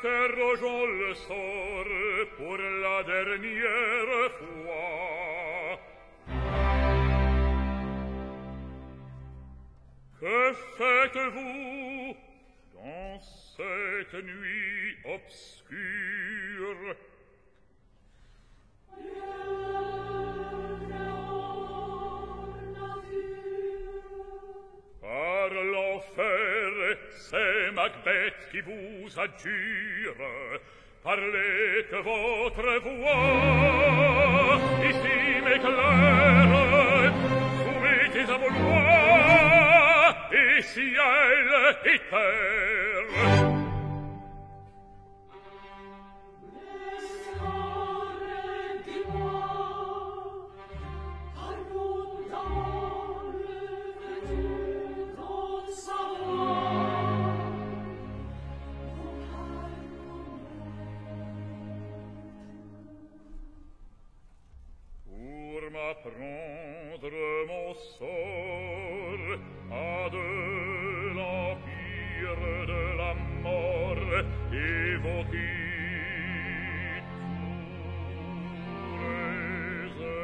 Interrogeons le sort pour la dernière fois. Que faites-vous dans cette nuit obscure? Par l'enfer, c'est Macbeth qui vous adjure. Parlez que votre voix ici m'éclaire. Soumettez à vos lois, et ciel et terre. Prendre mon sort à de l'empire de la mort, évoquer tous les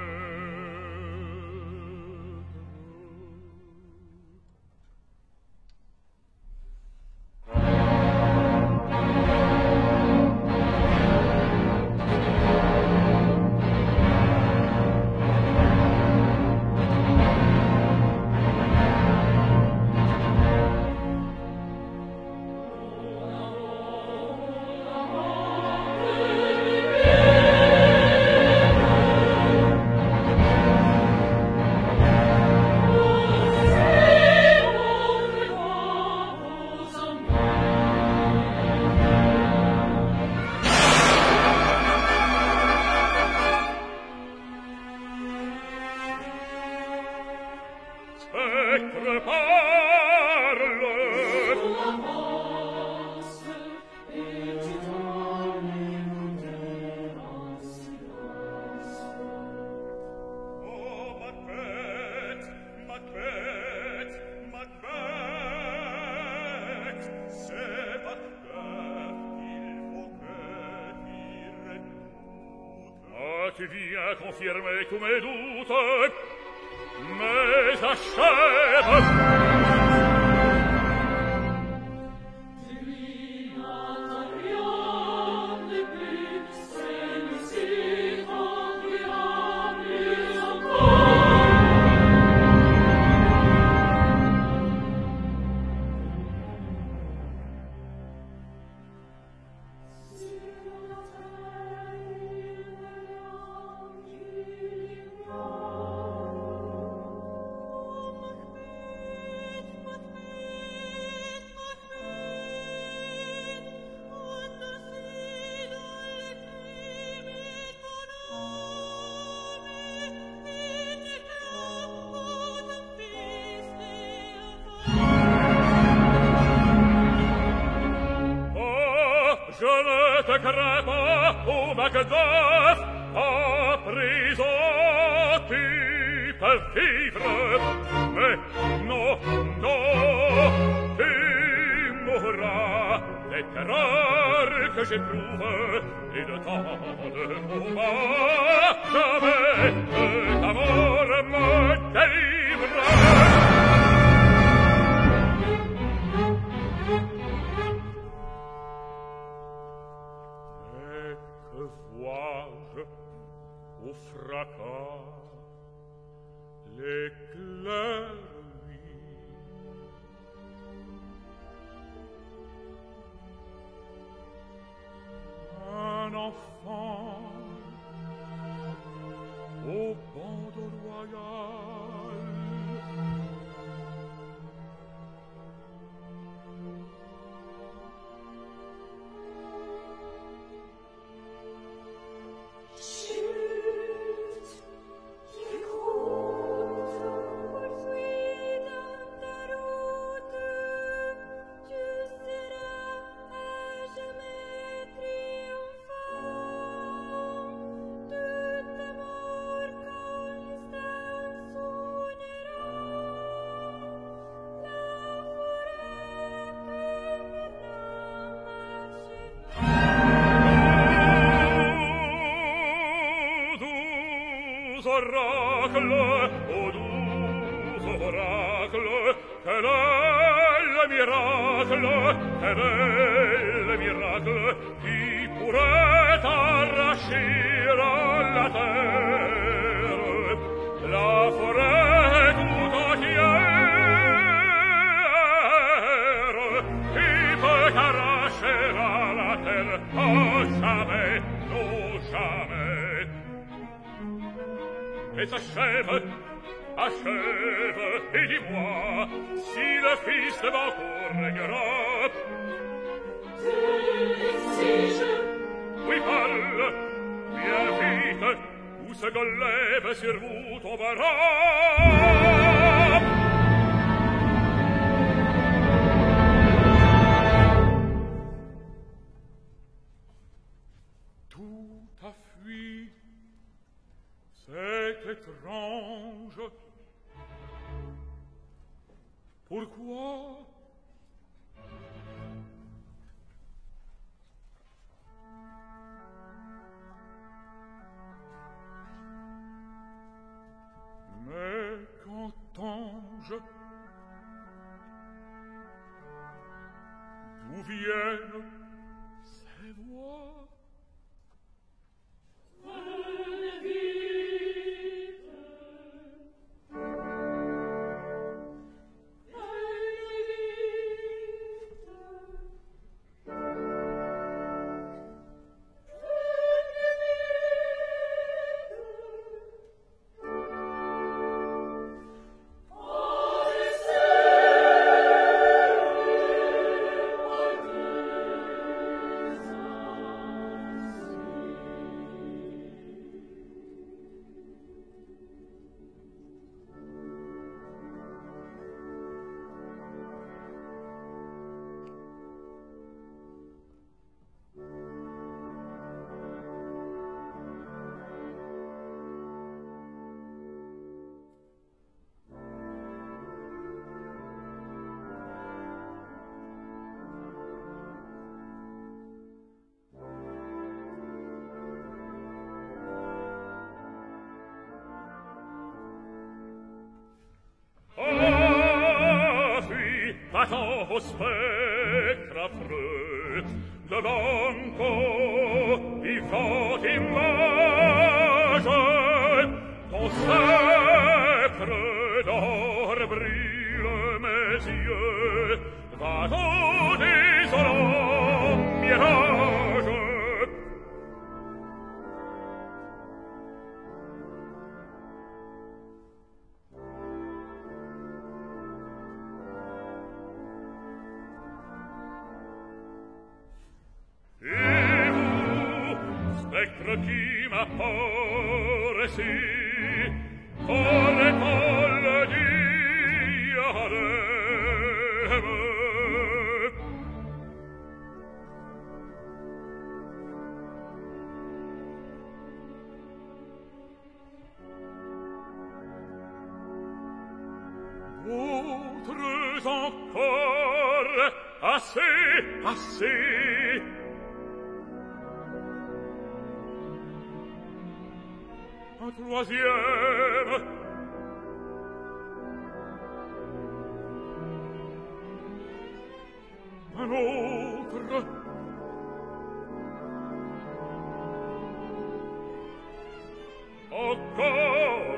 tu viens confirmer tous mes doutes, mais achève. Je ne te crains pas, ô Macduff, à présent tu peux vivre, mais non, non, tu mourras des terreurs que j'éprouve et de tant de combats, jamais que ta mort me délivre. Au fracas, l'éclair vit. Un enfant au bandeau royal. Chut, écoute, poursuit oracle, ô doux oracle, quel est le miracle, quel est le miracle qui pourrait arracher à la terre la forêt tout entière, qui peut arracher à la terre, oh jamais, non jamais. Mais achève, achève, et dis-moi si le fils de Bancour régnera. Oui, parle, bien vite, ou ce golève sur vous tombera. Tout a fui, c'est étrange. Pourquoi? Mais qu'entends-je? D'où viennent ces voix? Attends au spectre affreux de Banco, vivante image, ton sceptre d'or brille mes yeux, va-t'en désolant mirage. Spectre qui m'appare si, corre col diadema. D'autres encore, assez, assez. Un troisième. Un autre. Encore.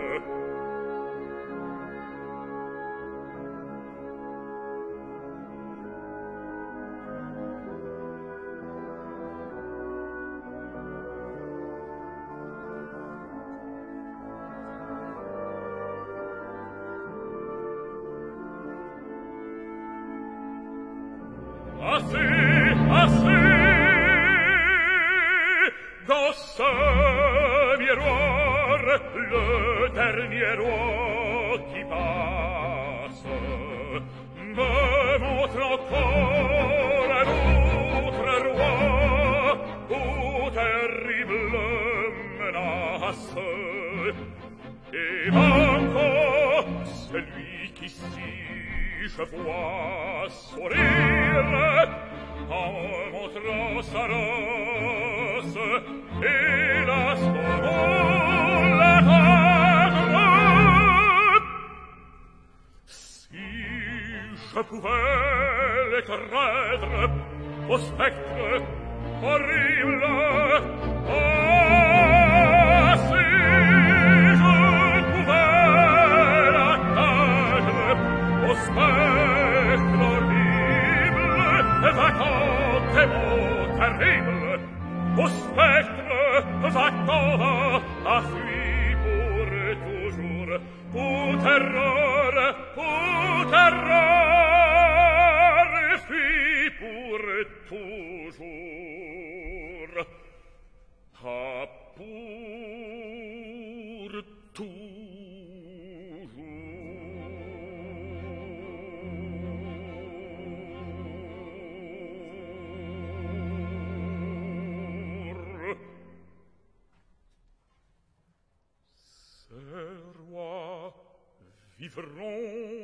Assez, assez, dans ce miroir, le dernier roi qui passe me montre encore un autre roi aux terribles menaces. Et Banco, celui qu'ici je vois sourire en me montrant sa race, hélas, comment la je pouvais les craindre, au spectre horrible. Ah, si je pouvais l'atteindre, au spectre horrible, va-t'en, démon terrible, au spectre va-t'en, a fui pour toujours, pour terreur, fui pour toujours, ah, pour toujours. Ces rois vivront